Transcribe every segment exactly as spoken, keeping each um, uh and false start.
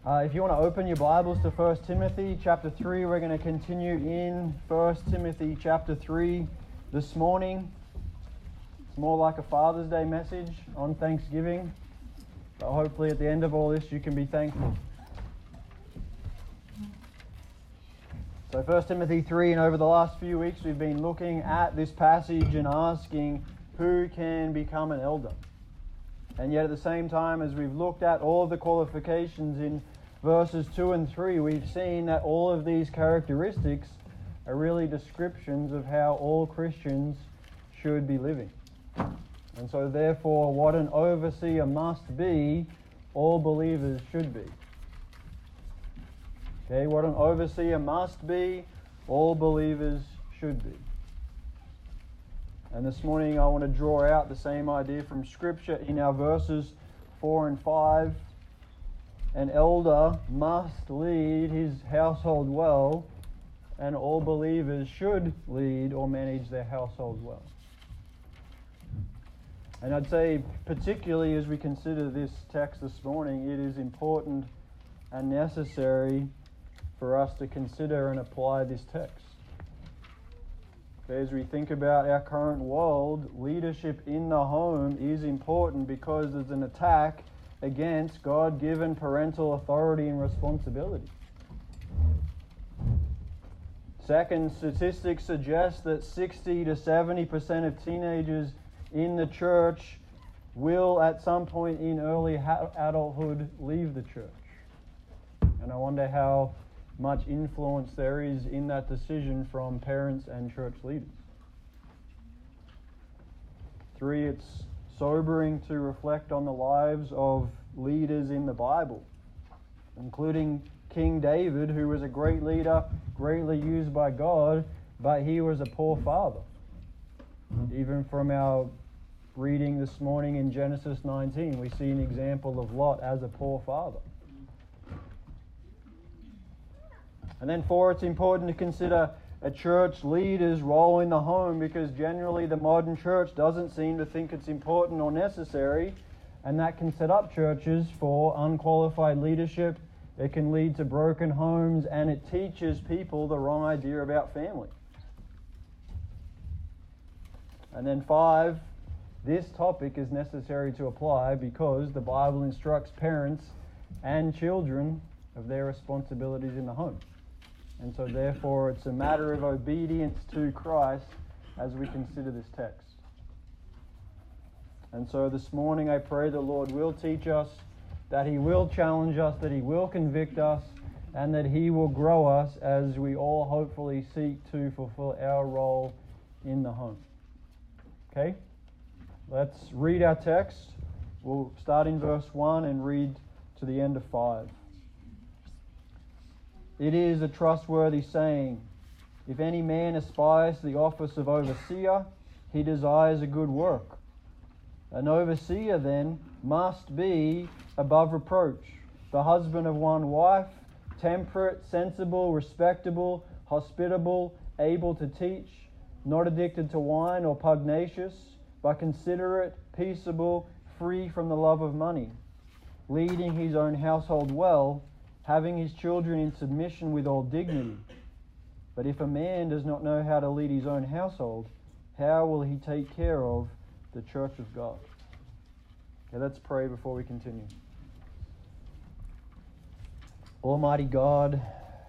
Uh, if you want to open your Bibles to First Timothy chapter three, we're going to continue in First Timothy chapter three this morning. It's more like a Father's Day message on Thanksgiving, but hopefully at the end of all this you can be thankful. So First Timothy three, and over the last few weeks we've been looking at this passage and asking who can become an elder. And yet at the same time, as we've looked at all of the qualifications in verses two and three, we've seen that all of these characteristics are really descriptions of how all Christians should be living. And so therefore, what an overseer must be, all believers should be. Okay, what an overseer must be, all believers should be. And this morning I want to draw out the same idea from Scripture in our verses four and five. An elder must lead his household well, and all believers should lead or manage their household well. And I'd say, particularly as we consider this text this morning, it is important and necessary for us to consider and apply this text. Okay, as we think about our current world, leadership in the home is important because there's an attack against God-given parental authority and responsibility. Second, statistics suggest that sixty to seventy percent of teenagers in the church will at some point in early ha- adulthood leave the church. And I wonder how much influence there is in that decision from parents and church leaders. Three, it's sobering to reflect on the lives of leaders in the Bible, including King David, who was a great leader, greatly used by God, but he was a poor father. Even from our reading this morning in Genesis nineteen, we see an example of Lot as a poor father. And then four, it's important to consider a church leader's role in the home, because generally the modern church doesn't seem to think it's important or necessary, and that can set up churches for unqualified leadership. It can lead to broken homes, and it teaches people the wrong idea about family. And then five, this topic is necessary to apply because the Bible instructs parents and children of their responsibilities in the home. And so therefore it's a matter of obedience to Christ as we consider this text. And so this morning I pray the Lord will teach us, that He will challenge us, that He will convict us, and that He will grow us as we all hopefully seek to fulfill our role in the home. Okay? Let's read our text. We'll start in verse one and read to the end of five. It is a trustworthy saying, if any man aspires to the office of overseer, he desires a good work. An overseer, then, must be above reproach, the husband of one wife, temperate, sensible, respectable, hospitable, able to teach, not addicted to wine or pugnacious, but considerate, peaceable, free from the love of money, leading his own household well, having his children in submission with all dignity. But if a man does not know how to lead his own household, how will he take care of the church of God? Okay, let's pray before we continue. Almighty God,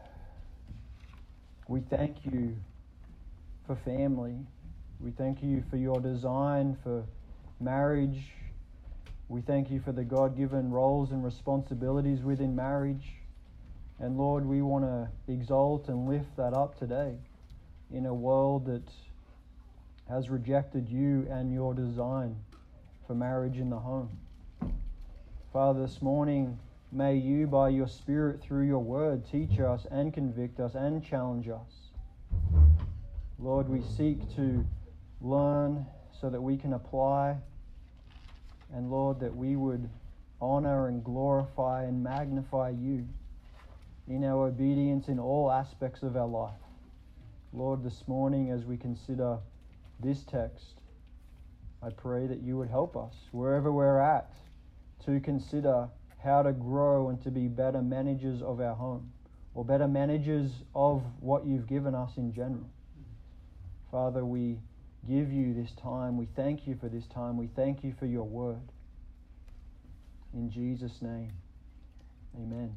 we thank you for family. We thank you for your design for marriage. We thank you for the God-given roles and responsibilities within marriage. And Lord, we want to exalt and lift that up today in a world that has rejected you and your design for marriage in the home. Father, this morning, may you, by your Spirit, through your word, teach us and convict us and challenge us. Lord, we seek to learn so that we can apply, and Lord, that we would honor and glorify and magnify you in our obedience in all aspects of our life. Lord, this morning as we consider this text, I pray that you would help us wherever we're at to consider how to grow and to be better managers of our home, or better managers of what you've given us in general. Father, we give you this time. We thank you for this time. We thank you for your word. In Jesus' name, amen.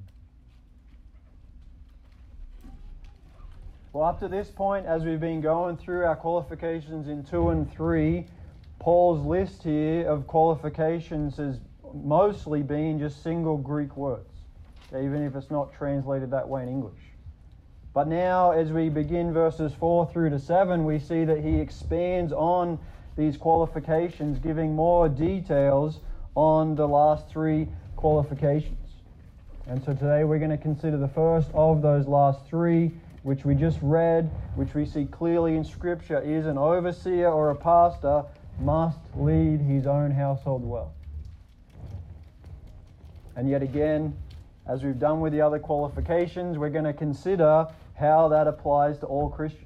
Well, up to this point, as we've been going through our qualifications in two and three, Paul's list here of qualifications has mostly been just single Greek words, even if it's not translated that way in English. But now, as we begin verses four through to seven, we see that he expands on these qualifications, giving more details on the last three qualifications. And so today we're going to consider the first of those last three, which we just read, which we see clearly in Scripture, is an overseer or a pastor must lead his own household well. And yet again, as we've done with the other qualifications, we're going to consider how that applies to all Christians.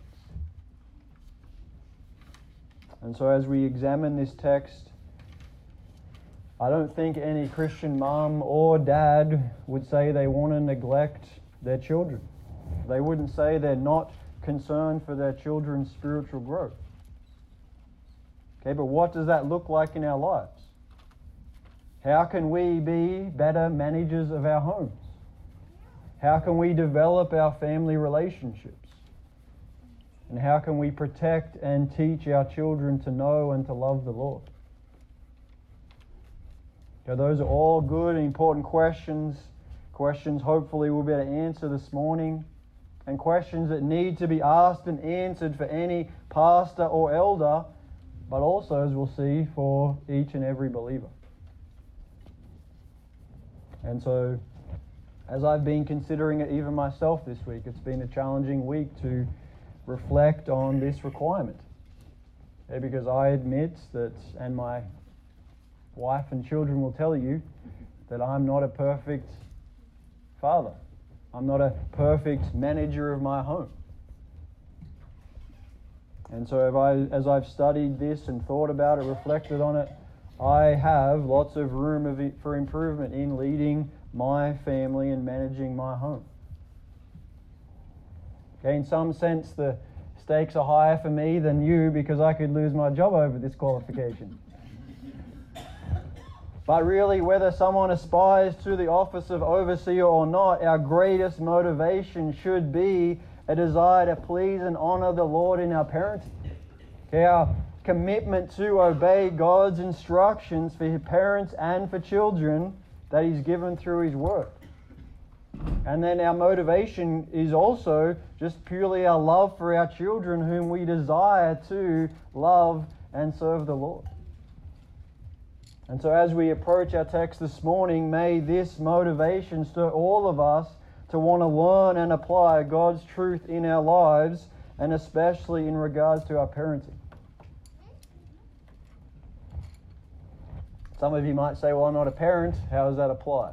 And so as we examine this text, I don't think any Christian mom or dad would say they want to neglect their children. They wouldn't say they're not concerned for their children's spiritual growth. Okay, but what does that look like in our lives? How can we be better managers of our homes? How can we develop our family relationships? And how can we protect and teach our children to know and to love the Lord? Okay, those are all good and important questions. Questions hopefully we'll be able to answer this morning. And questions that need to be asked and answered for any pastor or elder, but also, as we'll see, for each and every believer. And so, as I've been considering it even myself this week, it's been a challenging week to reflect on this requirement. Okay, because I admit that, and my wife and children will tell you, that I'm not a perfect father. I'm not a perfect manager of my home. And so if I, as I've studied this and thought about it, reflected on it, I have lots of room of it for improvement in leading my family and managing my home. Okay, in some sense, the stakes are higher for me than you because I could lose my job over this qualification. But really, whether someone aspires to the office of overseer or not, our greatest motivation should be a desire to please and honor the Lord in our parenting. Okay, our commitment to obey God's instructions for his parents and for children that he's given through his word. And then our motivation is also just purely our love for our children whom we desire to love and serve the Lord. And so as we approach our text this morning, may this motivation stir all of us to want to learn and apply God's truth in our lives, and especially in regards to our parenting. Some of you might say, well, I'm not a parent. How does that apply?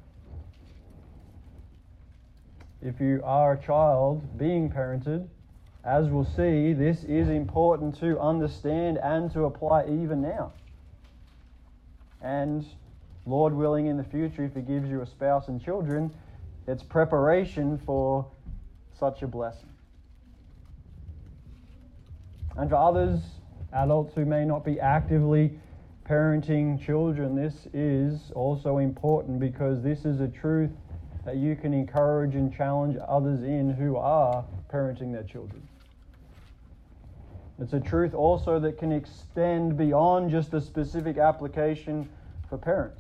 If you are a child being parented, as we'll see, this is important to understand and to apply even now. And Lord willing, in the future, if he gives you a spouse and children, it's preparation for such a blessing. And for others, adults who may not be actively parenting children, this is also important because this is a truth that you can encourage and challenge others in who are parenting their children. It's a truth also that can extend beyond just a specific application for parents.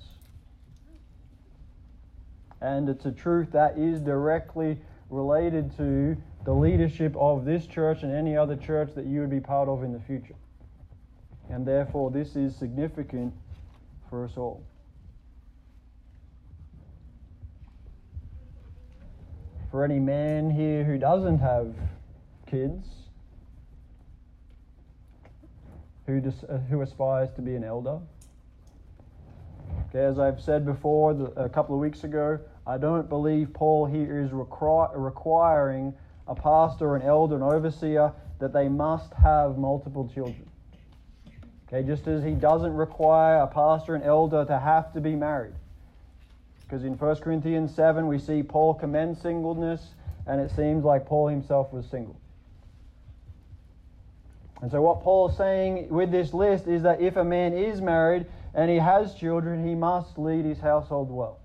And it's a truth that is directly related to the leadership of this church and any other church that you would be part of in the future. And therefore, this is significant for us all. For any man here who doesn't have kids, who dis- uh, who aspires to be an elder. Okay, as I've said before the, a couple of weeks ago, I don't believe Paul here is requi- requiring a pastor, an elder, an overseer that they must have multiple children. Okay, just as he doesn't require a pastor and elder to have to be married. Because in First Corinthians seven we see Paul commend singleness, and it seems like Paul himself was single. And so what Paul's saying with this list is that if a man is married and he has children, he must lead his household well.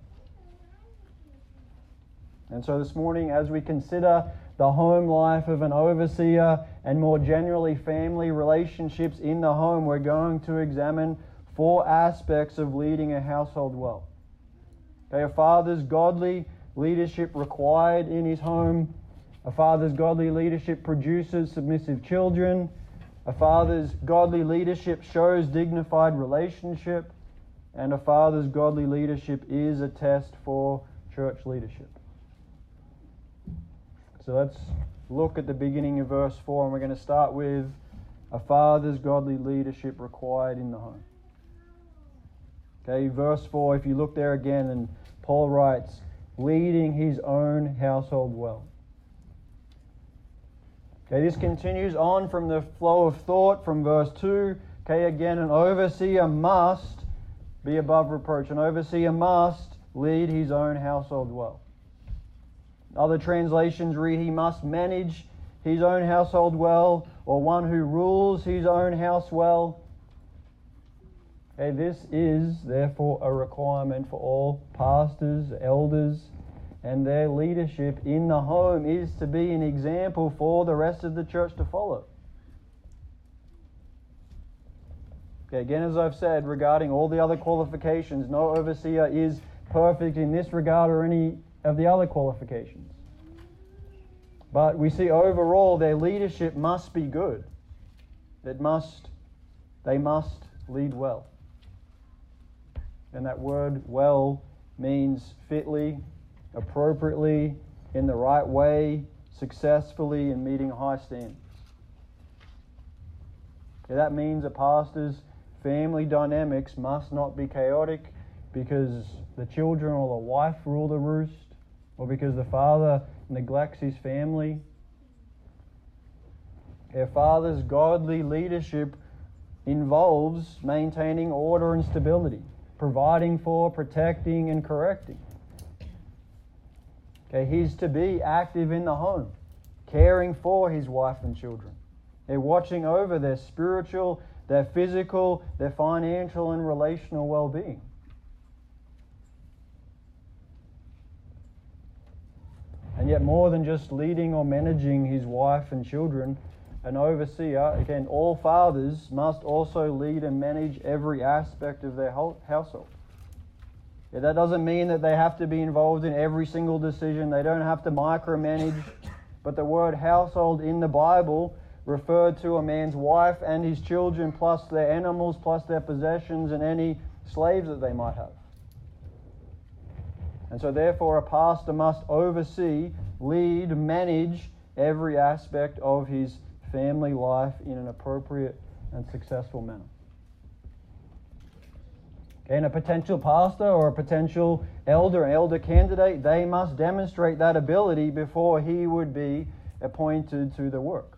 And so this morning, as we consider the home life of an overseer and more generally family relationships in the home, we're going to examine four aspects of leading a household well. Okay, a father's godly leadership required in his home. A father's godly leadership produces submissive children. A father's godly leadership shows dignified relationship. And a father's godly leadership is a test for church leadership. So let's look at the beginning of verse four, and we're going to start with a father's godly leadership required in the home. Okay, verse four, if you look there again, and Paul writes, leading his own household well. Okay, this continues on from the flow of thought from verse two. Okay, again, an overseer must be above reproach. An overseer must lead his own household well. Other translations read, he must manage his own household well, or one who rules his own house well. Okay, this is therefore a requirement for all pastors, elders, and their leadership in the home is to be an example for the rest of the church to follow. Okay, again, as I've said, regarding all the other qualifications, no overseer is perfect in this regard or any of the other qualifications. But we see overall their leadership must be good. It must, they must lead well. And that word well means fitly, appropriately, in the right way, successfully, and meeting high standards. Okay, that means a pastor's family dynamics must not be chaotic because the children or the wife rule the roost, or because the father neglects his family. A father's godly leadership involves maintaining order and stability, providing for, protecting, and correcting. Okay, he's to be active in the home, caring for his wife and children. They're watching over their spiritual, their physical, their financial, and relational well-being. And yet more than just leading or managing his wife and children, an overseer, again, all fathers must also lead and manage every aspect of their household. Yeah, that doesn't mean that they have to be involved in every single decision. They don't have to micromanage. But the word household in the Bible referred to a man's wife and his children, plus their animals, plus their possessions, and any slaves that they might have. And so therefore a pastor must oversee, lead, manage every aspect of his family life in an appropriate and successful manner. Okay, and a potential pastor or a potential elder, an elder candidate, they must demonstrate that ability before he would be appointed to the work.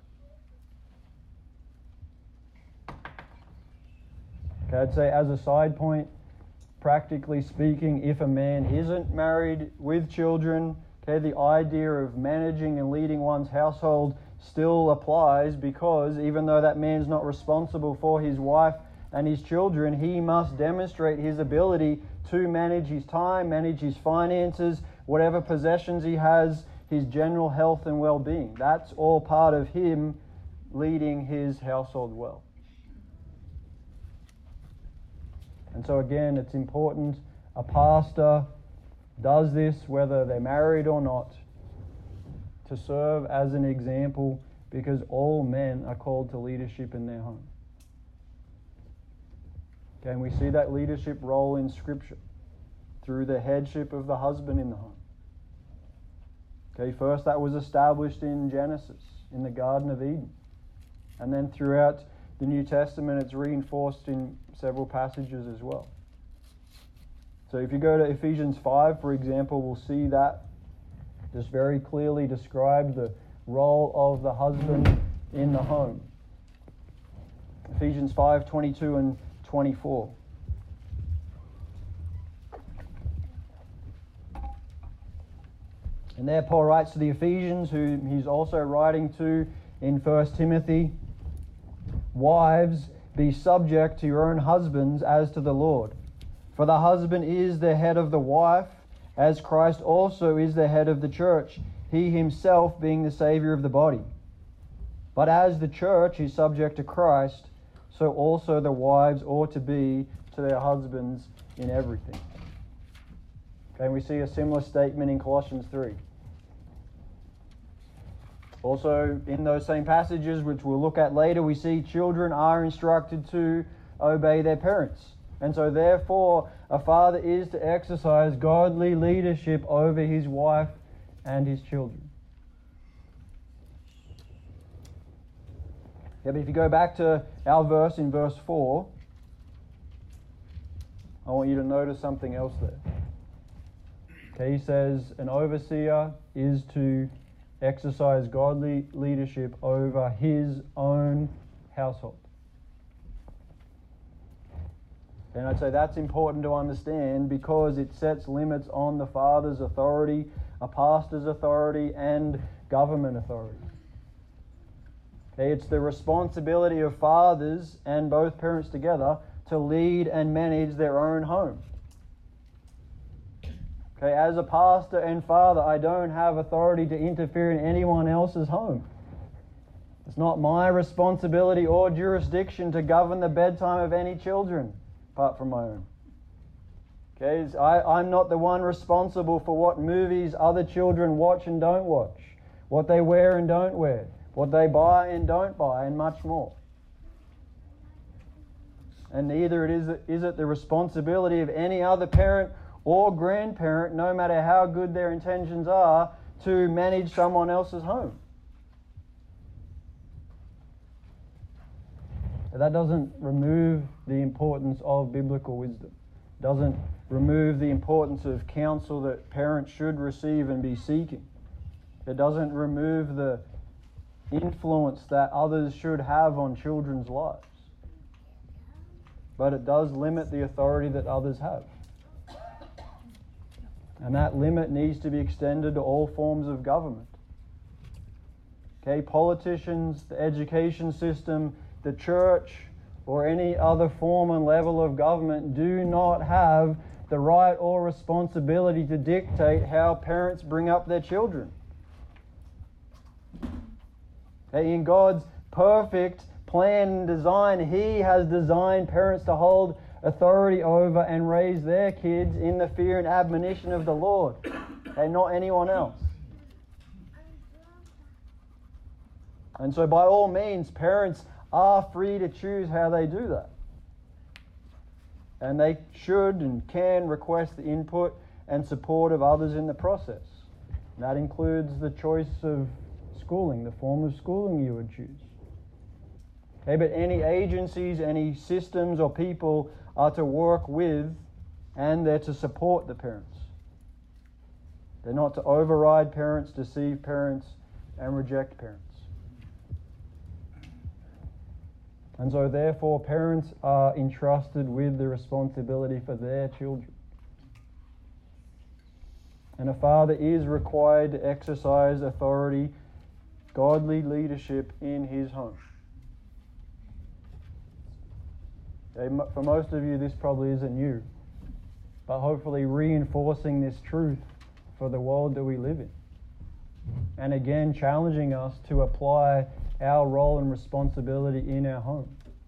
Okay, I'd say as a side point, practically speaking, if a man isn't married with children, okay, the idea of managing and leading one's household still applies, because even though that man's not responsible for his wife and his children, he must demonstrate his ability to manage his time, manage his finances, whatever possessions he has, his general health and well-being. That's all part of him leading his household well. And so again, it's important a pastor does this whether they're married or not, to serve as an example, because all men are called to leadership in their home. Okay, and we see that leadership role in Scripture through the headship of the husband in the home. Okay, first that was established in Genesis, in the Garden of Eden. And then throughout the New Testament, it's reinforced in several passages as well. So if you go to Ephesians five, for example, we'll see that just very clearly describes the role of the husband in the home. Ephesians five, twenty-two and twenty-four. And there Paul writes to the Ephesians, who he's also writing to in First Timothy, "Wives, be subject to your own husbands as to the Lord. For the husband is the head of the wife, as Christ also is the head of the church, he himself being the Saviour of the body. But as the church is subject to Christ, so also the wives ought to be to their husbands in everything." Okay, we see a similar statement in Colossians three. Also, in those same passages, which we'll look at later, we see children are instructed to obey their parents. And so therefore, a father is to exercise godly leadership over his wife and his children. Yeah, but if you go back to our verse in verse four, I want you to notice something else there. Okay, he says an overseer is to exercise godly leadership over his own household. And I'd say that's important to understand because it sets limits on the father's authority, a pastor's authority, and government authority. Okay, it's the responsibility of fathers and both parents together to lead and manage their own home. Okay, as a pastor and father, I don't have authority to interfere in anyone else's home. It's not my responsibility or jurisdiction to govern the bedtime of any children, apart from my own. Okay, I, I'm not the one responsible for what movies other children watch and don't watch, what they wear and don't wear, what they buy and don't buy, and much more. And neither it is, is it the responsibility of any other parent or grandparent, no matter how good their intentions are, to manage someone else's home. That doesn't remove the importance of biblical wisdom. It doesn't remove the importance of counsel that parents should receive and be seeking. It doesn't remove the influence that others should have on children's lives. But it does limit the authority that others have. And that limit needs to be extended to all forms of government. Okay, politicians, the education system, the church, or any other form and level of government do not have the right or responsibility to dictate how parents bring up their children. Okay, in God's perfect plan and design, He has designed parents to hold authority over and raise their kids in the fear and admonition of the Lord, and not anyone else. And so by all means, parents are free to choose how they do that. And they should and can request the input and support of others in the process. And that includes the choice of schooling, the form of schooling you would choose. Okay, but any agencies, any systems or people are to work with and they're to support the parents. They're not to override parents, deceive parents, and reject parents. And so therefore parents are entrusted with the responsibility for their children. And a father is required to exercise authority, godly leadership in his home. For most of you, this probably isn't new, but hopefully reinforcing this truth for the world that we live in. And again, challenging us to apply our role and responsibility in our home.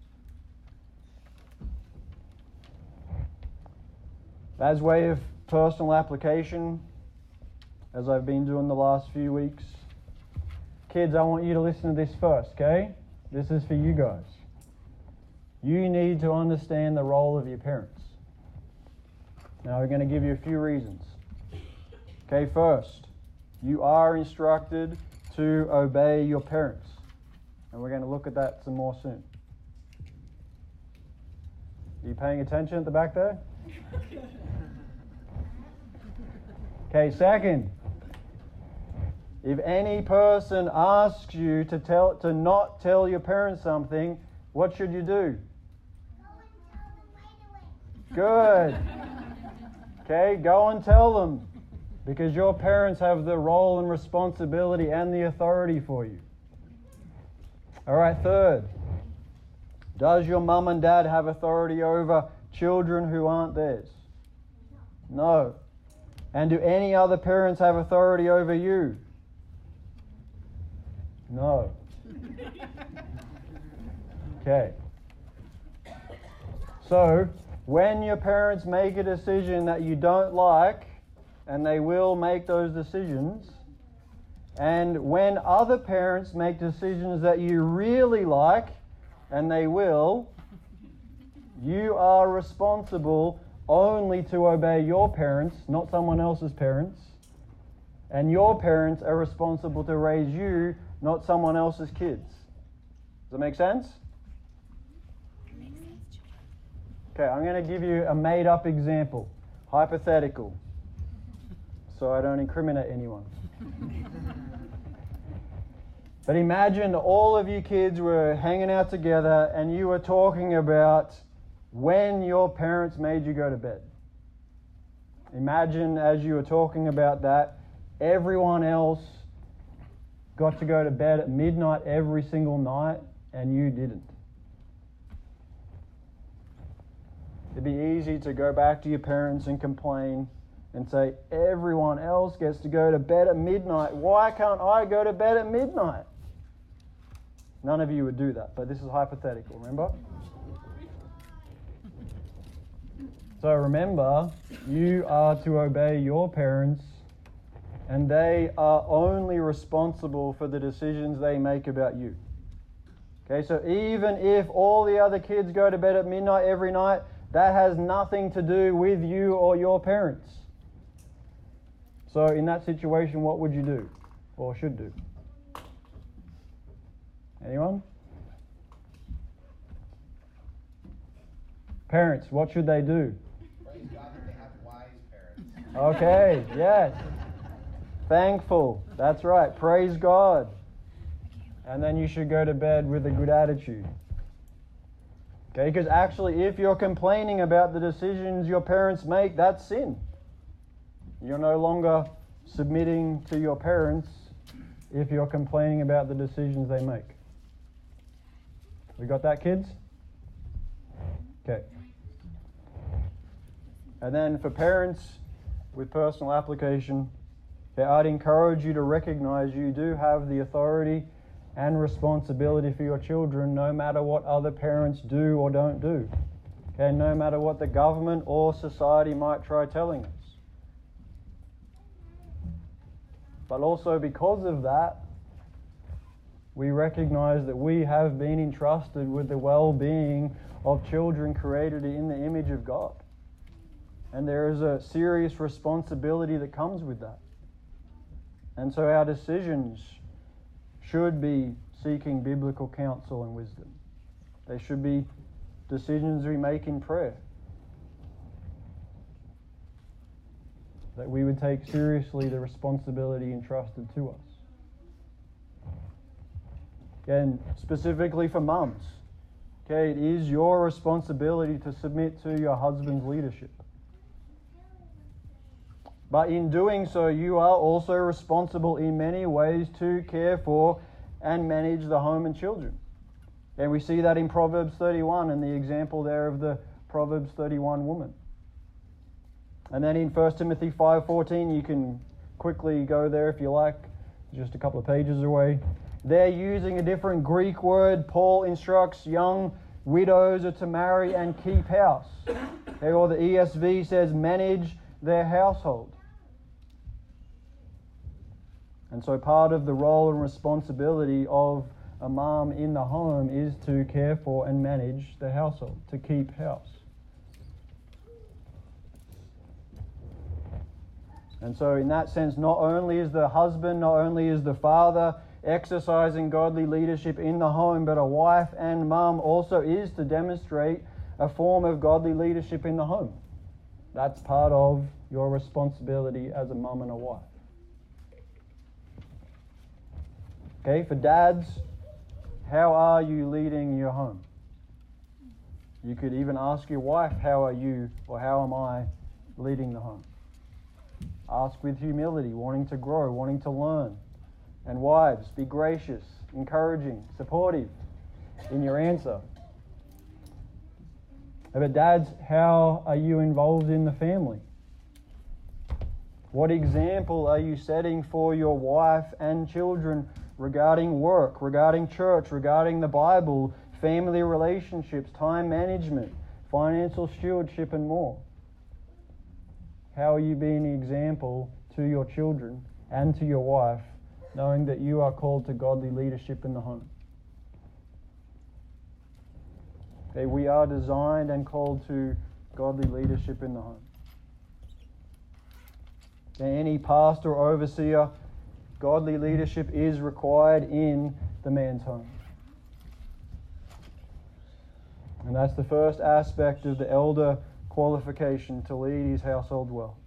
As way of personal application, as I've been doing the last few weeks, kids, I want you to listen to this first, okay? This is for you guys. You need to understand the role of your parents. Now, we're going to give you a few reasons. Okay, first, you are instructed to obey your parents. And we're going to look at that some more soon. Are you paying attention at the back there? Okay, second, if any person asks you to tell to not tell your parents something, what should you do? Good. Okay, go and tell them. Because your parents have the role and responsibility and the authority for you. All right, third. Does your mum and dad have authority over children who aren't theirs? No. And do any other parents have authority over you? No. Okay. So, when your parents make a decision that you don't like, and they will make those decisions, and when other parents make decisions that you really like, and they will, you are responsible only to obey your parents, not someone else's parents. And your parents are responsible to raise you, not someone else's kids. Does that make sense? Makes sense. Okay, I'm going to give you a made-up example, hypothetical, so I don't incriminate anyone. But imagine all of you kids were hanging out together and you were talking about when your parents made you go to bed. Imagine as you were talking about that, everyone else got to go to bed at midnight every single night and you didn't. It'd be easy to go back to your parents and complain and say, everyone else gets to go to bed at midnight. Why can't I go to bed at midnight? None of you would do that, but this is hypothetical, remember? So remember, you are to obey your parents, and they are only responsible for the decisions they make about you. Okay, so even if all the other kids go to bed at midnight every night, that has nothing to do with you or your parents. So in that situation, what would you do, or should do? Anyone? Parents, what should they do? Praise God that they have wise parents. Okay, yes. Thankful. That's right. Praise God. And then you should go to bed with a good attitude. Okay, because actually if you're complaining about the decisions your parents make, that's sin. You're no longer submitting to your parents if you're complaining about the decisions they make. We got that, kids? Okay. And then for parents with personal application, okay, I'd encourage you to recognize you do have the authority and responsibility for your children no matter what other parents do or don't do. Okay, no matter what the government or society might try telling us. But also because of that, we recognize that we have been entrusted with the well-being of children created in the image of God. And there is a serious responsibility that comes with that. And so our decisions should be seeking biblical counsel and wisdom. They should be decisions we make in prayer. That we would take seriously the responsibility entrusted to us. And specifically for mums, okay, it is your responsibility to submit to your husband's leadership. But in doing so, you are also responsible in many ways to care for and manage the home and children. And we see that in Proverbs thirty-one and the example there of the Proverbs thirty-one woman. And then in First Timothy five fourteen, you can quickly go there if you like, just a couple of pages away. They're using a different Greek word. Paul instructs young widows are to marry and keep house. Okay, or the E S V says manage their household. And so part of the role and responsibility of a mom in the home is to care for and manage the household, to keep house. And so in that sense, not only is the husband, not only is the father exercising godly leadership in the home, but a wife and mum also is to demonstrate a form of godly leadership in the home. That's part of your responsibility as a mum and a wife. Okay, for dads, how are you leading your home? You could even ask your wife, how are you or how am I leading the home? Ask with humility, wanting to grow, wanting to learn. And wives, be gracious, encouraging, supportive in your answer. But dads, how are you involved in the family? What example are you setting for your wife and children regarding work, regarding church, regarding the Bible, family relationships, time management, financial stewardship, and more? How are you being an example to your children and to your wife, knowing that you are called to godly leadership in the home? Okay, we are designed and called to godly leadership in the home. Okay, any pastor or overseer, godly leadership is required in the man's home. And that's the first aspect of the elder qualification, to lead his household well.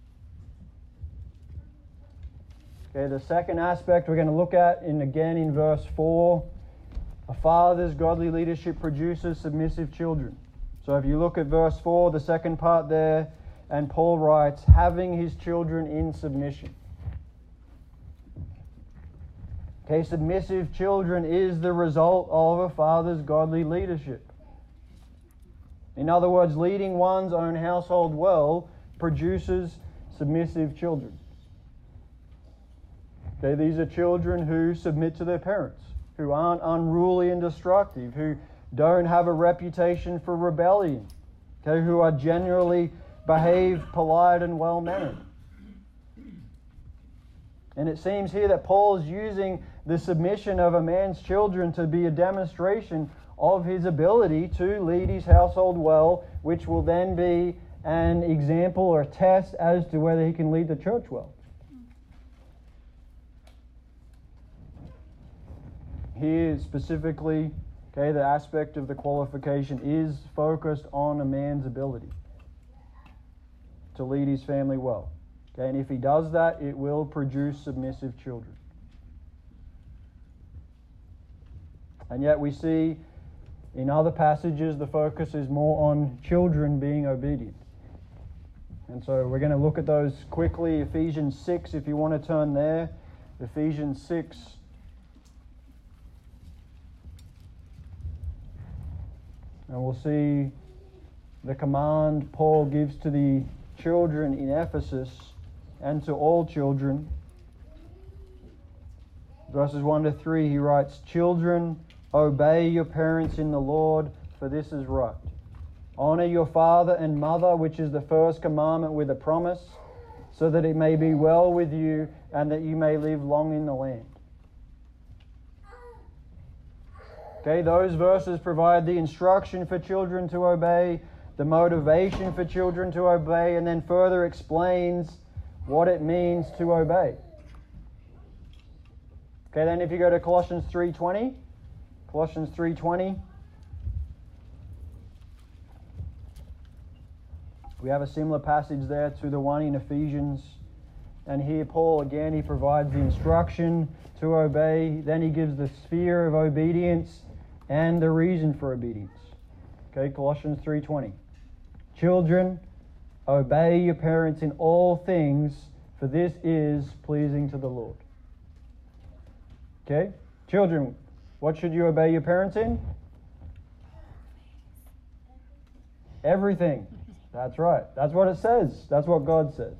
Okay, the second aspect we're going to look at, and again in verse four, a father's godly leadership produces submissive children. So if you look at verse four, the second part there, and Paul writes, having his children in submission. Okay, submissive children is the result of a father's godly leadership. In other words, leading one's own household well produces submissive children. Okay, these are children who submit to their parents, who aren't unruly and destructive, who don't have a reputation for rebellion, okay, who are generally behaved, polite, and well-mannered. And it seems here that Paul is using the submission of a man's children to be a demonstration of his ability to lead his household well, which will then be an example or a test as to whether he can lead the church well. Here specifically, okay, the aspect of the qualification is focused on a man's ability to lead his family well. Okay, and if he does that, it will produce submissive children. And yet we see in other passages the focus is more on children being obedient. And so we're going to look at those quickly. Ephesians six, if you want to turn there. Ephesians six. And we'll see the command Paul gives to the children in Ephesus and to all children. Verses one to three, he writes, children, obey your parents in the Lord, for this is right. Honor your father and mother, which is the first commandment with a promise, so that it may be well with you and that you may live long in the land. Okay, those verses provide the instruction for children to obey, the motivation for children to obey, and then further explains what it means to obey. Okay, then if you go to Colossians three twenty, Colossians three twenty, we have a similar passage there to the one in Ephesians. And here Paul, again, he provides the instruction to obey. Then he gives the sphere of obedience and the reason for obedience. Okay, Colossians three twenty. Children, obey your parents in all things, for this is pleasing to the Lord. Okay, children, what should you obey your parents in? Everything. That's right. That's what it says. That's what God says.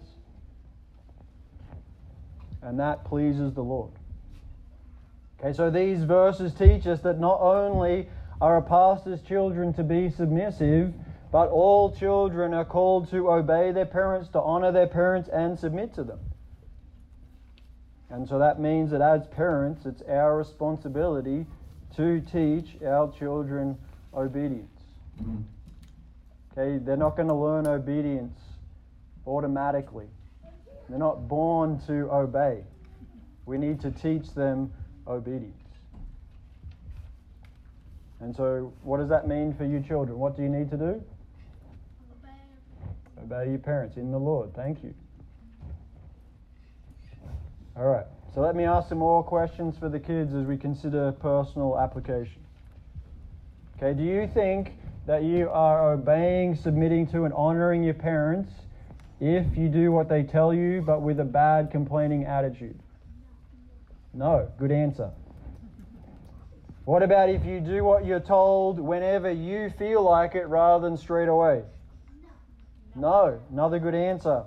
And that pleases the Lord. Okay, so these verses teach us that not only are a pastor's children to be submissive, but all children are called to obey their parents, to honor their parents, and submit to them. And so that means that as parents, it's our responsibility to teach our children obedience. Mm-hmm. Okay, they're not going to learn obedience automatically. They're not born to obey. We need to teach them obedience. And so what does that mean for you children? What do you need to do? Obey. Obey your parents in the Lord. Thank you. All right. So let me ask some more questions for the kids as we consider personal application. Okay, do you think that you are obeying, submitting to, and honoring your parents if you do what they tell you but with a bad complaining attitude? No. Good answer. What about if you do what you're told whenever you feel like it rather than straight away? No. Another good answer.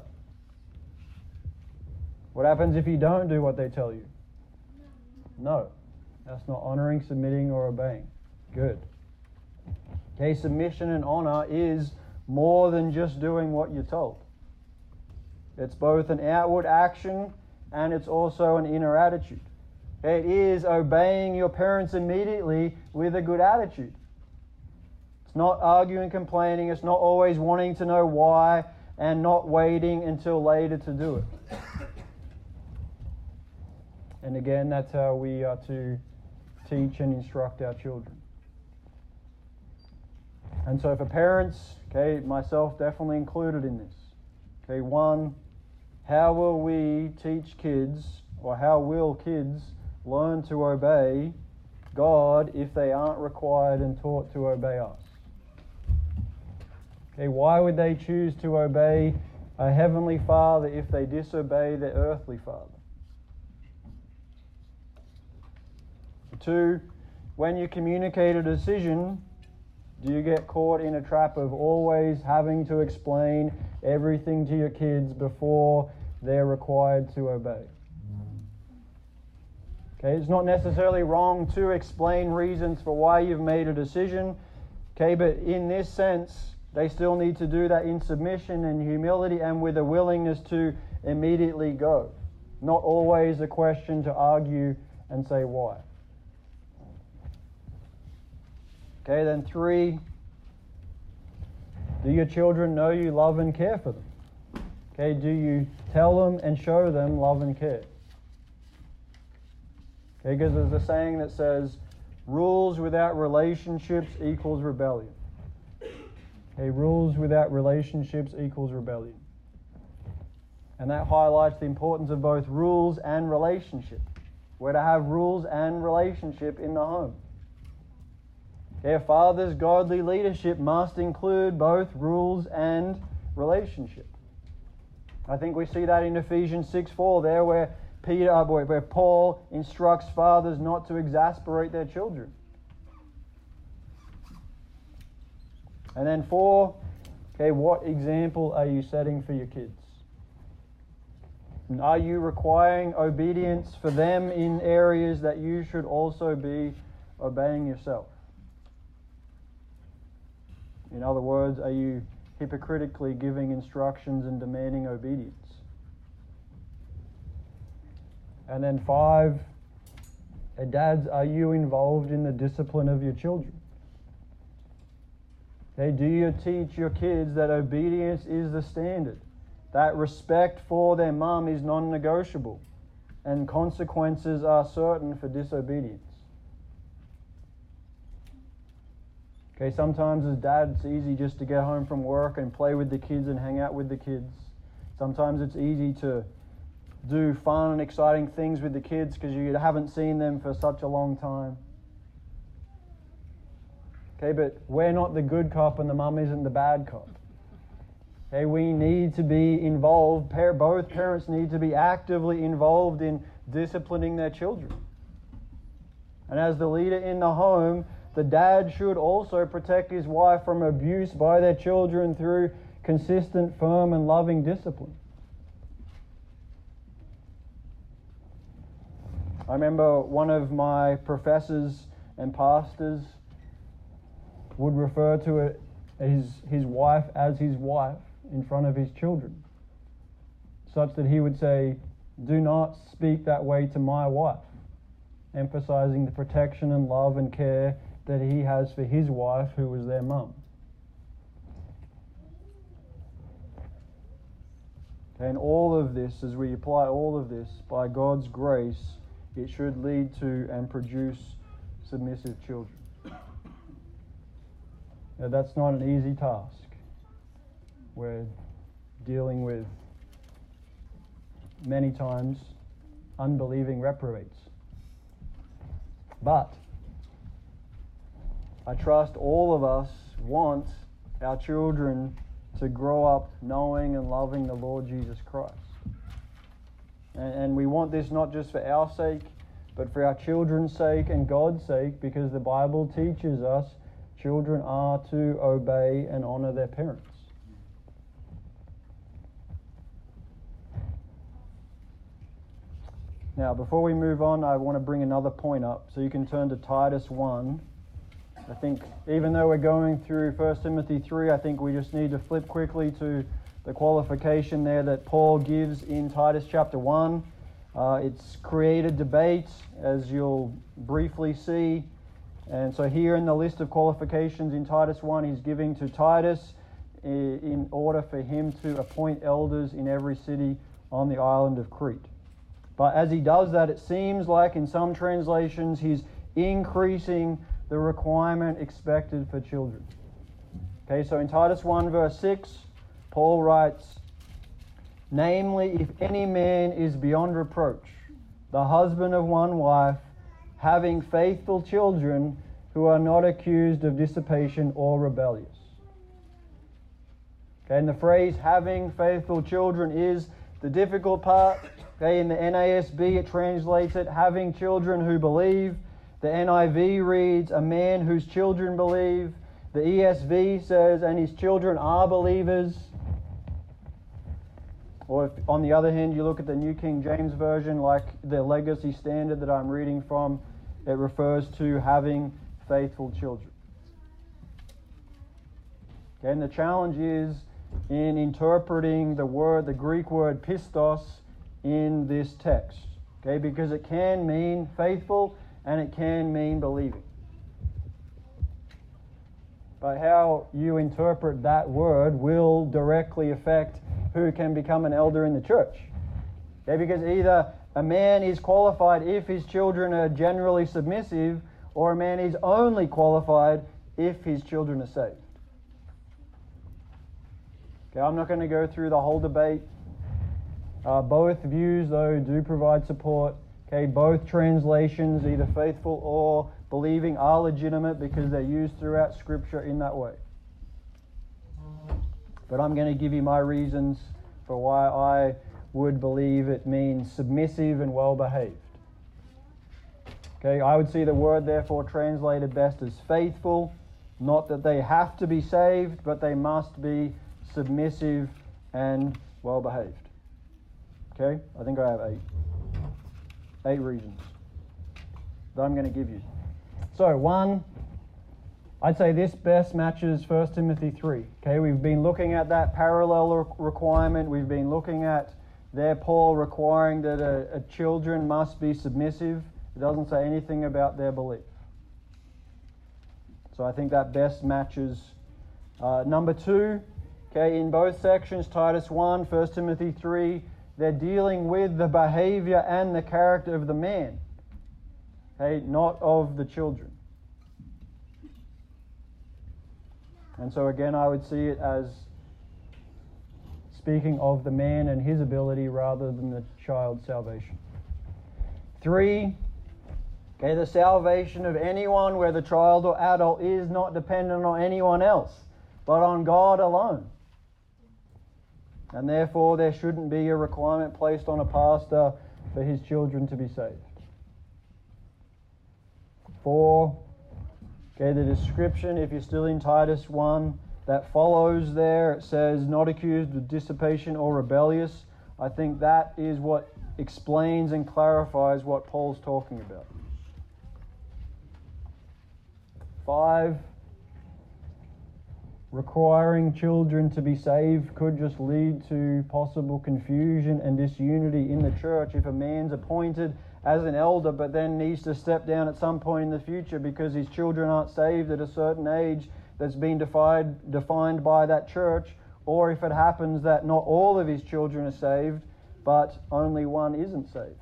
What happens if you don't do what they tell you? No. That's not honoring, submitting, or obeying. Good. Okay, submission and honor is more than just doing what you're told. It's both an outward action and it's also an inner attitude. It is obeying your parents immediately with a good attitude. It's not arguing, complaining. It's not always wanting to know why and not waiting until later to do it. And again, that's how we are to teach and instruct our children. And so for parents, okay, myself definitely included in this. Okay, one, how will we teach kids, or how will kids learn to obey God if they aren't required and taught to obey us? Okay, why would they choose to obey a heavenly Father if they disobey their earthly father? Two, when you communicate a decision, do you get caught in a trap of always having to explain everything to your kids before they're required to obey? Okay, it's not necessarily wrong to explain reasons for why you've made a decision. Okay, but in this sense, they still need to do that in submission and humility and with a willingness to immediately go. Not always a question to argue and say why. Okay, then three, do your children know you love and care for them? Okay, do you tell them and show them love and care? Okay, because there's a saying that says, rules without relationships equals rebellion. Okay, rules without relationships equals rebellion. And that highlights the importance of both rules and relationship. We're to have rules and relationship in the home. Okay, a father's godly leadership must include both rules and relationship. I think we see that in Ephesians six four there, where Peter, uh, where Paul instructs fathers not to exasperate their children. And then four, okay, what example are you setting for your kids? And are you requiring obedience for them in areas that you should also be obeying yourself? In other words, are you hypocritically giving instructions and demanding obedience? And then five, dads, are you involved in the discipline of your children? Okay, do you teach your kids that obedience is the standard, that respect for their mum is non-negotiable, and consequences are certain for disobedience? Okay, sometimes as dads, it's easy just to get home from work and play with the kids and hang out with the kids. Sometimes it's easy to do fun and exciting things with the kids because you haven't seen them for such a long time. Okay, but we're not the good cop and the mum isn't the bad cop. Okay, we need to be involved. Both parents need to be actively involved in disciplining their children. And as the leader in the home, the dad should also protect his wife from abuse by their children through consistent, firm, and loving discipline. I remember one of my professors and pastors would refer to it, his, his wife as his wife in front of his children, such that he would say, "Do not speak that way to my wife," emphasizing the protection and love and care that he has for his wife, who was their mum. And all of this, as we apply all of this, by God's grace, it should lead to and produce submissive children. Now, that's not an easy task. We're dealing with, many times, unbelieving reprobates. But I trust all of us want our children to grow up knowing and loving the Lord Jesus Christ. And, and we want this not just for our sake, but for our children's sake and God's sake, because the Bible teaches us children are to obey and honor their parents. Now, before we move on, I want to bring another point up. So you can turn to Titus one. I think even though we're going through First Timothy three, I think we just need to flip quickly to the qualification there that Paul gives in Titus chapter one. Uh, it's created debate, as you'll briefly see. And so here in the list of qualifications in Titus one, he's giving to Titus in order for him to appoint elders in every city on the island of Crete. But as he does that, it seems like in some translations he's increasing the requirement expected for children. Okay, so in Titus one verse six, Paul writes, "Namely, if any man is beyond reproach, the husband of one wife, having faithful children who are not accused of dissipation or rebellious." Okay, and the phrase "having faithful children" is the difficult part. Okay, in the N A S B it translates it "having children who believe." The N I V reads "a man whose children believe." The E S V says "and his children are believers." Or if, on the other hand, you look at the New King James Version, like the Legacy Standard that I'm reading from, it refers to having faithful children. Okay, and the challenge is in interpreting the word, the Greek word pistos, in this text. Okay, because it can mean faithful and it can mean believing. But how you interpret that word will directly affect who can become an elder in the church. Okay, because either a man is qualified if his children are generally submissive, or a man is only qualified if his children are saved. Okay, I'm not going to go through the whole debate. Uh, both views, though, do provide support. Okay, both translations, either faithful or believing, are legitimate because they're used throughout Scripture in that way. But I'm going to give you my reasons for why I would believe it means submissive and well-behaved. Okay, I would see the word therefore translated best as faithful, not that they have to be saved, but they must be submissive and well-behaved. Okay, I think I have eight. Eight reasons that I'm going to give you. So, one, I'd say this best matches First Timothy three. Okay, we've been looking at that parallel requirement. We've been looking at there Paul requiring that a, a children must be submissive. It doesn't say anything about their belief. So I think that best matches. Uh, number two, okay, in both sections, Titus one, First Timothy three, they're dealing with the behavior and the character of the man. Okay, not of the children. And so again, I would see it as speaking of the man and his ability rather than the child's salvation. Three, okay, the salvation of anyone, whether child or adult, is not dependent on anyone else, but on God alone. And therefore, there shouldn't be a requirement placed on a pastor for his children to be saved. Four, okay, the description, if you're still in Titus one, that follows there, it says, not accused of dissipation or rebellious. I think that is what explains and clarifies what Paul's talking about. Five, requiring children to be saved could just lead to possible confusion and disunity in the church if a man's appointed as an elder but then needs to step down at some point in the future because his children aren't saved at a certain age that's been defined, defined by that church, or if it happens that not all of his children are saved but only one isn't saved.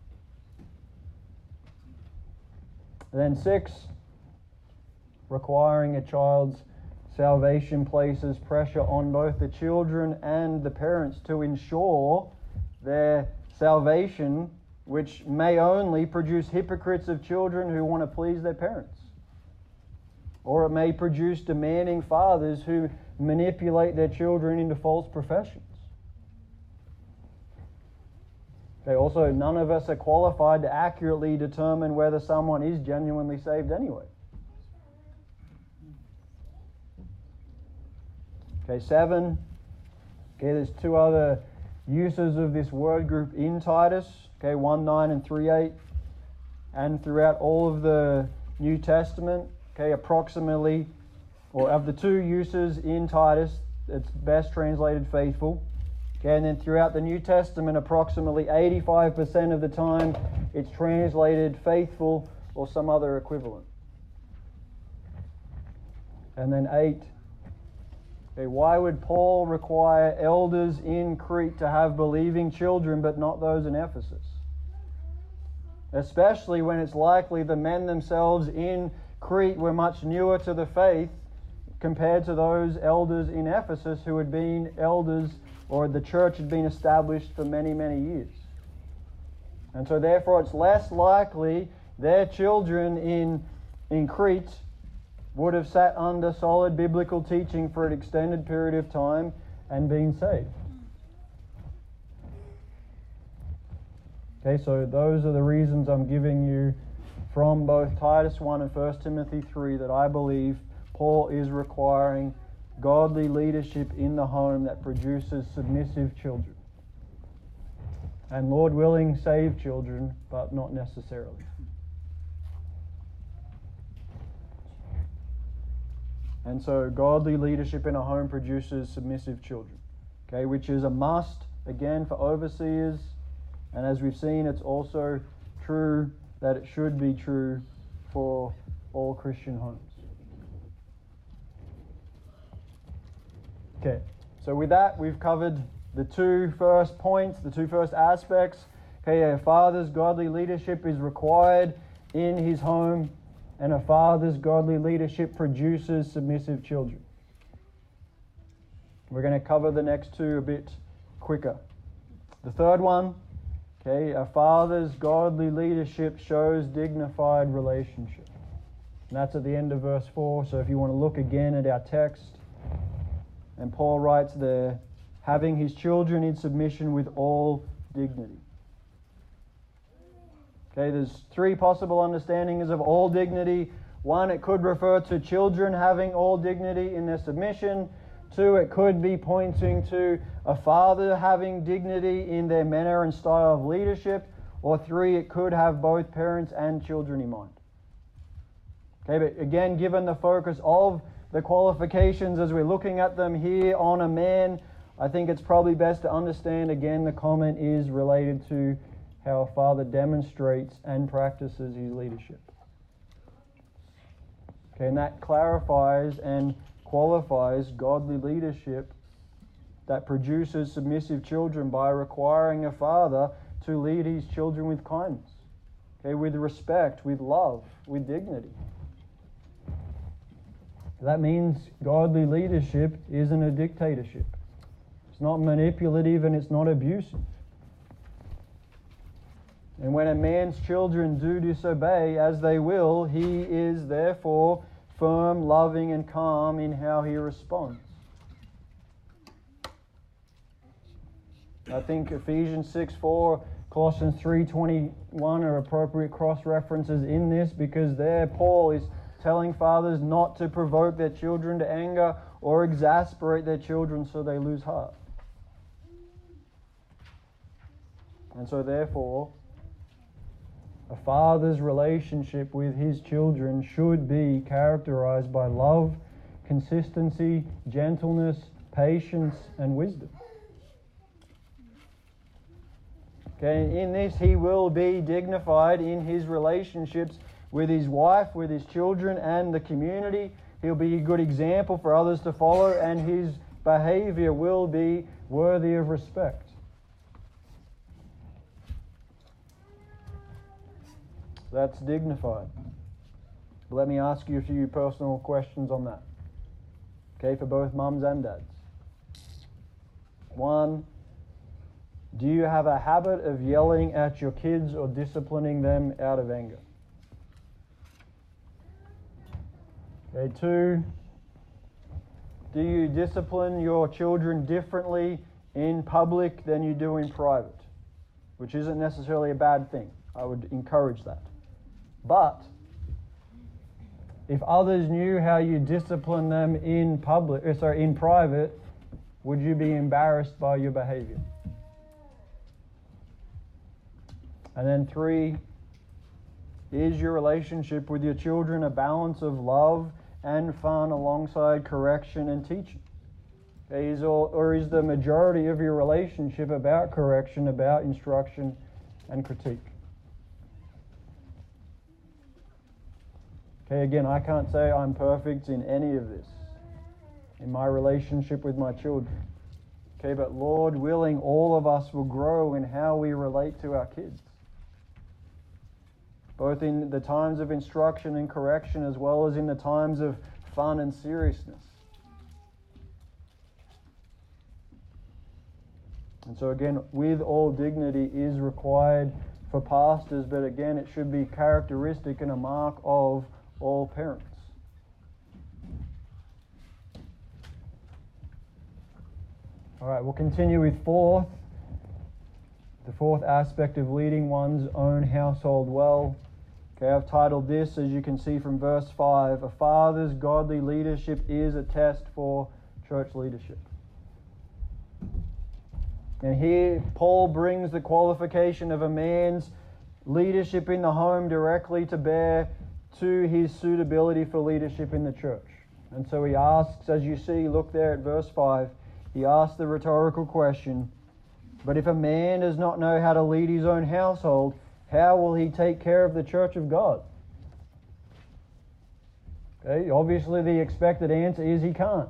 And then six, requiring a child's salvation places pressure on both the children and the parents to ensure their salvation, which may only produce hypocrites of children who want to please their parents. or it may produce demanding fathers who manipulate their children into false professions. Okay, also, none of us are qualified to accurately determine whether someone is genuinely saved anyway. Okay, seven. Okay, there's two other uses of this word group in Titus. Okay, one nine and three eight. And throughout all of the New Testament, okay, approximately, or of the two uses in Titus, it's best translated faithful. Okay, and then throughout the New Testament, approximately eighty-five percent of the time, it's translated faithful or some other equivalent. And then eight. Okay, why would Paul require elders in Crete to have believing children but not those in Ephesus? Especially when it's likely the men themselves in Crete were much newer to the faith compared to those elders in Ephesus who had been elders, or the church had been established for many, many years. And so therefore it's less likely their children in, in Crete would have sat under solid biblical teaching for an extended period of time and been saved. Okay, so those are the reasons I'm giving you from both Titus one and First Timothy three that I believe Paul is requiring godly leadership in the home that produces submissive children. And Lord willing, save children, but not necessarily. And so godly leadership in a home produces submissive children, okay, which is a must, again, for overseers. And as we've seen, it's also true that it should be true for all Christian homes. Okay, so with that, we've covered the two first points, the two first aspects. Okay, a father's godly leadership is required in his home, and a father's godly leadership produces submissive children. We're going to cover the next two a bit quicker. The third one, okay, a father's godly leadership shows dignified relationship. And that's at the end of verse four, so if you want to look again at our text, and Paul writes there, having his children in submission with all dignity. Okay, there's three possible understandings of all dignity. One, it could refer to children having all dignity in their submission. Two, it could be pointing to a father having dignity in their manner and style of leadership. Or three, it could have both parents and children in mind. Okay, but again, given the focus of the qualifications as we're looking at them here on a man, I think it's probably best to understand, again, the comment is related to how a father demonstrates and practices his leadership. Okay, and that clarifies and qualifies godly leadership that produces submissive children by requiring a father to lead his children with kindness, okay, with respect, with love, with dignity. That means godly leadership isn't a dictatorship. It's not manipulative and it's not abusive. And when a man's children do disobey, as they will, he is therefore firm, loving, and calm in how he responds. I think Ephesians six four, Colossians three twenty-one are appropriate cross-references in this, because there Paul is telling fathers not to provoke their children to anger or exasperate their children so they lose heart. And so therefore, a father's relationship with his children should be characterized by love, consistency, gentleness, patience, and wisdom. Okay, in this he will be dignified in his relationships with his wife, with his children, and the community. He'll be a good example for others to follow, and his behavior will be worthy of respect. That's dignified. Let me ask you a few personal questions on that. Okay, for both mums and dads. One, do you have a habit of yelling at your kids or disciplining them out of anger? Okay, two, do you discipline your children differently in public than you do in private? Which isn't necessarily a bad thing. I would encourage that. But if others knew how you discipline them in public, uh, sorry, in private, would you be embarrassed by your behavior? And then three, is your relationship with your children a balance of love and fun alongside correction and teaching? Okay, is all, or is the majority of your relationship about correction, about instruction and critique? Okay, again, I can't say I'm perfect in any of this, in my relationship with my children. Okay, but Lord willing, all of us will grow in how we relate to our kids, both in the times of instruction and correction as well as in the times of fun and seriousness. And so again, with all dignity is required for pastors, but again, it should be characteristic and a mark of all parents. All right, we'll continue with fourth. The fourth aspect of leading one's own household well. Okay, I've titled this, as you can see from verse five, a father's godly leadership is a test for church leadership. And here, Paul brings the qualification of a man's leadership in the home directly to bear to his suitability for leadership in the church. And so he asks, as you see, look there at verse five, he asks the rhetorical question, but if a man does not know how to lead his own household, how will he take care of the church of God? Okay, obviously the expected answer is he can't.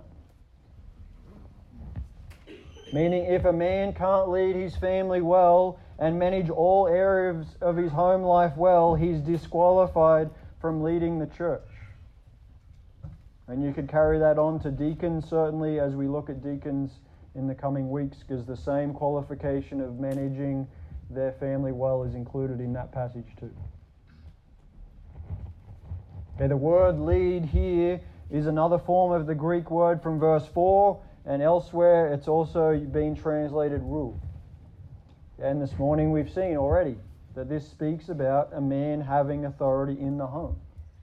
Meaning if a man can't lead his family well and manage all areas of his home life well, he's disqualified from leading the church. And you could carry that on to deacons, certainly, as we look at deacons in the coming weeks, because the same qualification of managing their family well is included in that passage too. Okay, the word lead here is another form of the Greek word from verse four, and elsewhere it's also been translated rule. And this morning we've seen already that this speaks about a man having authority in the home.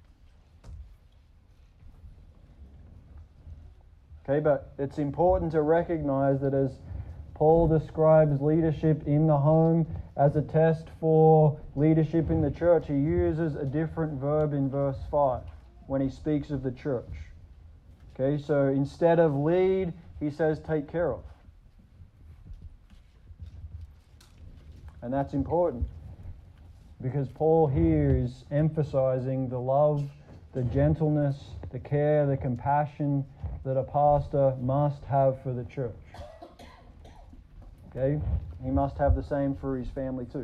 Okay, but it's important to recognize that as Paul describes leadership in the home as a test for leadership in the church, he uses a different verb in verse five when he speaks of the church. Okay, so instead of lead, he says take care of. And that's important because Paul here is emphasizing the love, the gentleness, the care, the compassion that a pastor must have for the church. Okay? He must have the same for his family too.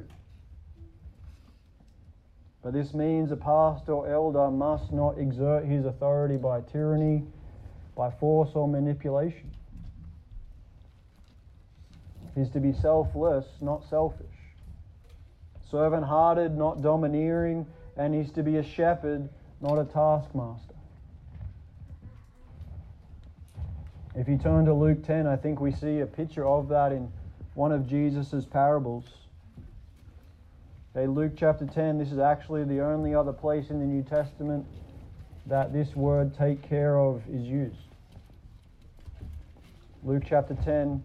But this means a pastor or elder must not exert his authority by tyranny, by force or manipulation. He's to be selfless, not selfish. Servant-hearted, not domineering, and he's to be a shepherd, not a taskmaster. If you turn to Luke ten, I think we see a picture of that in one of Jesus' parables. Okay, Luke chapter ten, this is actually the only other place in the New Testament that this word take care of is used. Luke chapter ten.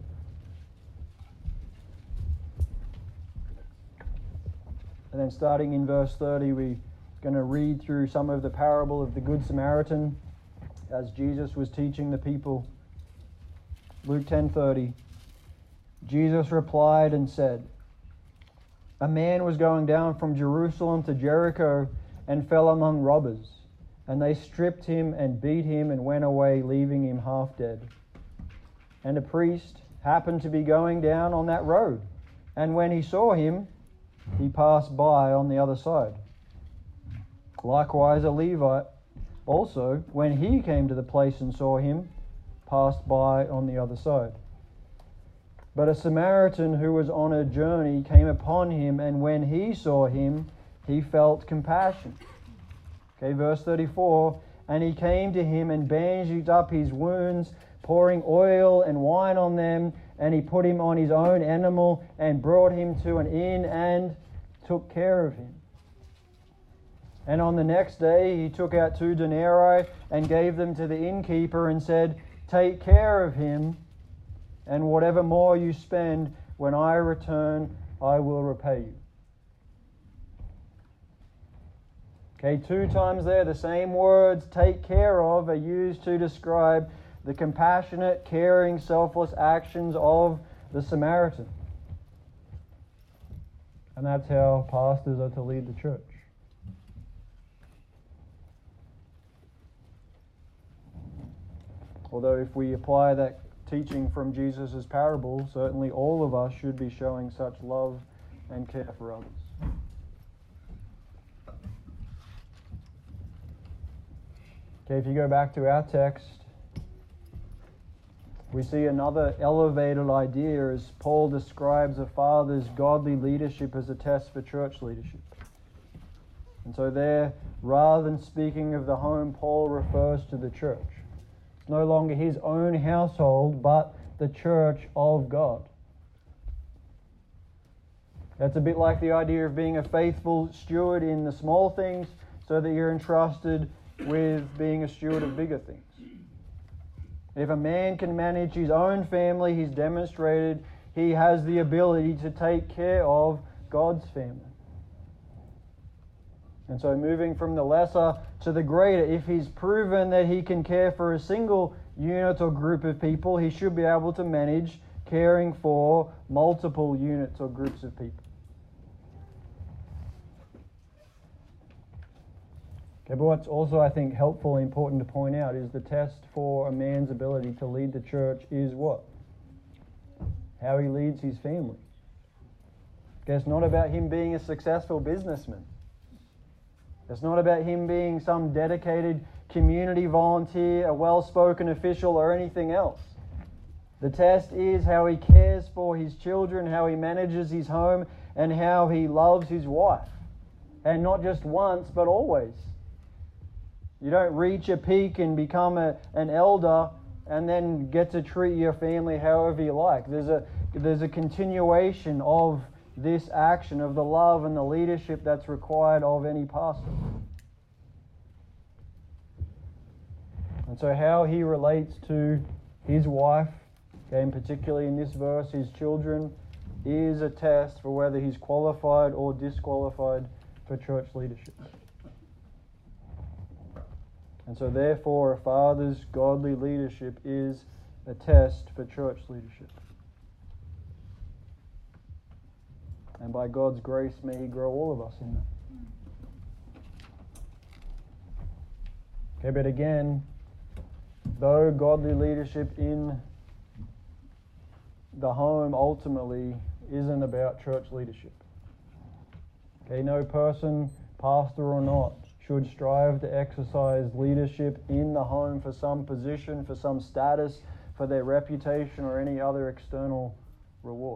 And then starting in verse thirty, we're going to read through some of the parable of the Good Samaritan as Jesus was teaching the people. Luke ten thirty. Jesus replied and said, a man was going down from Jerusalem to Jericho and fell among robbers, and they stripped him and beat him and went away, leaving him half dead. And a priest happened to be going down on that road, and when he saw him, he passed by on the other side. Likewise a Levite also, when he came to the place and saw him, passed by on the other side. But a Samaritan who was on a journey came upon him, and when he saw him, he felt compassion. Okay, verse thirty-four, And he came to him and bandaged up his wounds, pouring oil and wine on them. And he put him on his own animal and brought him to an inn and took care of him. And on the next day he took out two denarii and gave them to the innkeeper and said, "Take care of him, and whatever more you spend, when I return, I will repay you." Okay, two times there, the same words, "take care of," are used to describe the compassionate, caring, selfless actions of the Samaritan. And that's how pastors are to lead the church. Although if we apply that teaching from Jesus' parable, certainly all of us should be showing such love and care for others. Okay, if you go back to our text, we see another elevated idea as Paul describes a father's godly leadership as a test for church leadership. And so there, rather than speaking of the home, Paul refers to the church. It's no longer his own household, but the church of God. That's a bit like the idea of being a faithful steward in the small things so that you're entrusted with being a steward of bigger things. If a man can manage his own family, he's demonstrated he has the ability to take care of God's family. And so moving from the lesser to the greater, if he's proven that he can care for a single unit or group of people, he should be able to manage caring for multiple units or groups of people. Okay, but what's also, I think, helpful and important to point out is the test for a man's ability to lead the church is what? How he leads his family. Okay, it's not about him being a successful businessman. It's not about him being some dedicated community volunteer, a well-spoken official, or anything else. The test is how he cares for his children, how he manages his home, and how he loves his wife. And not just once, but always. You don't reach a peak and become a, an elder and then get to treat your family however you like. There's a, there's a continuation of this action, of the love and the leadership that's required of any pastor. And so how he relates to his wife, okay, and particularly in this verse, his children, is a test for whether he's qualified or disqualified for church leadership. And so therefore, a father's godly leadership is a test for church leadership. And by God's grace, may He grow all of us in that. Okay, but again, though godly leadership in the home ultimately isn't about church leadership. Okay, no person, pastor or not, should strive to exercise leadership in the home for some position, for some status, for their reputation or any other external reward.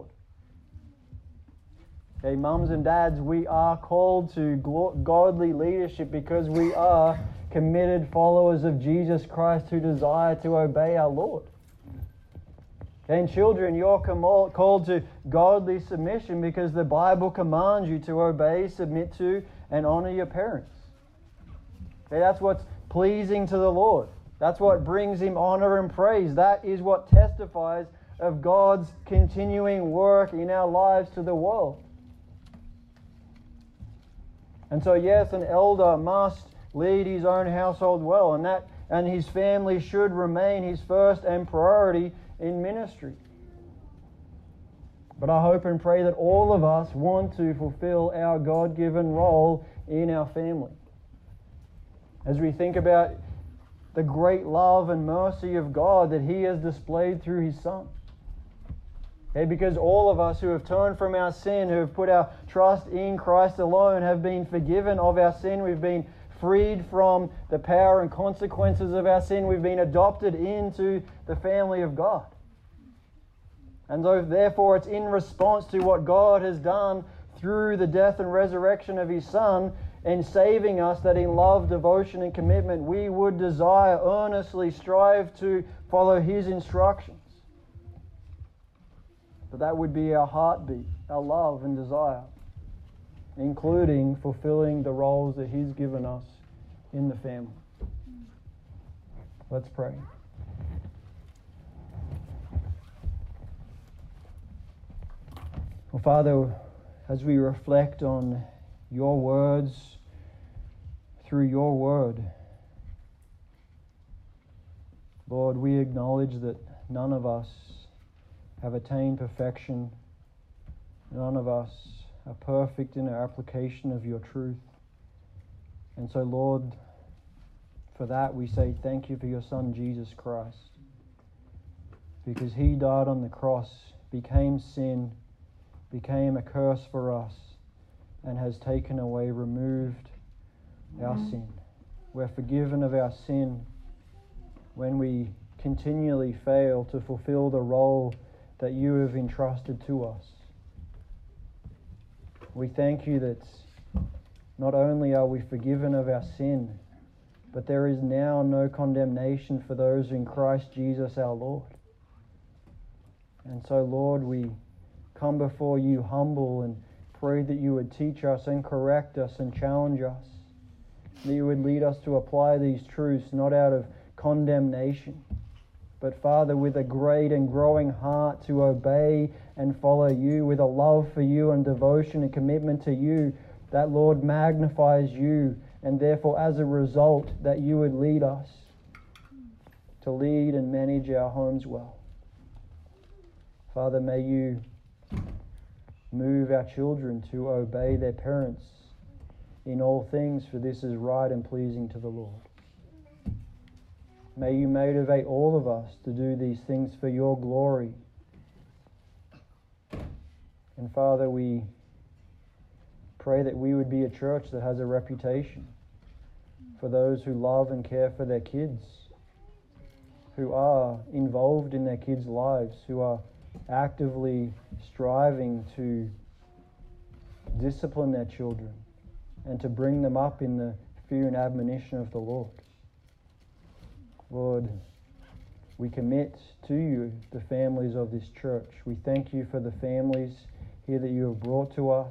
Okay, mums and dads, we are called to godly leadership because we are committed followers of Jesus Christ who desire to obey our Lord. Okay, and children, you're called to godly submission because the Bible commands you to obey, submit to, and honor your parents. Okay, that's what's pleasing to the Lord. That's what brings Him honor and praise. That is what testifies of God's continuing work in our lives to the world. And so, yes, an elder must lead his own household well, and that and his family should remain his first and priority in ministry. But I hope and pray that all of us want to fulfill our God-given role in our family. As we think about the great love and mercy of God that He has displayed through His Son. Okay, because all of us who have turned from our sin, who have put our trust in Christ alone, have been forgiven of our sin. We've been freed from the power and consequences of our sin. We've been adopted into the family of God. And so therefore it's in response to what God has done through the death and resurrection of His Son, and saving us, that in love, devotion, and commitment we would desire, earnestly strive to follow His instructions. But that would be our heartbeat, our love and desire, including fulfilling the roles that He's given us in the family. Let's pray. Well, Father, as we reflect on Your words through Your word, Lord, we acknowledge that none of us have attained perfection. None of us are perfect in our application of Your truth. And so, Lord, for that we say thank You for Your Son, Jesus Christ, because He died on the cross, became sin, became a curse for us, and has taken away, removed our sin. We're forgiven of our sin when we continually fail to fulfill the role that You have entrusted to us. We thank You that not only are we forgiven of our sin, but there is now no condemnation for those in Christ Jesus our Lord. And so, Lord, we come before You humble and pray that You would teach us and correct us and challenge us, that You would lead us to apply these truths not out of condemnation, but, Father, with a great and growing heart to obey and follow You, with a love for You and devotion and commitment to You, that, Lord, magnifies You, and therefore, as a result, that You would lead us to lead and manage our homes well. Father, may You move our children to obey their parents in all things, for this is right and pleasing to the Lord. May You motivate all of us to do these things for Your glory. And Father, we pray that we would be a church that has a reputation for those who love and care for their kids, who are involved in their kids' lives, who are actively striving to discipline their children and to bring them up in the fear and admonition of the Lord. Lord, we commit to You the families of this church. We thank You for the families here that You have brought to us.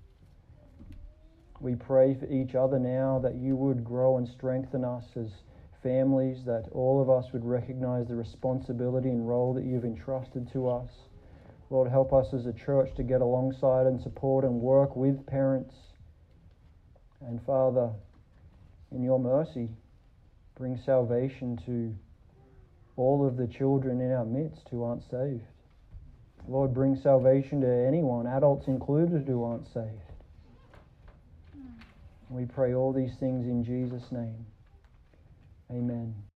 We pray for each other now that You would grow and strengthen us as families, that all of us would recognize the responsibility and role that You've entrusted to us. Lord, help us as a church to get alongside and support and work with parents. And Father, in Your mercy, bring salvation to all of the children in our midst who aren't saved. Lord, bring salvation to anyone, adults included, who aren't saved. We pray all these things in Jesus' name. Amen.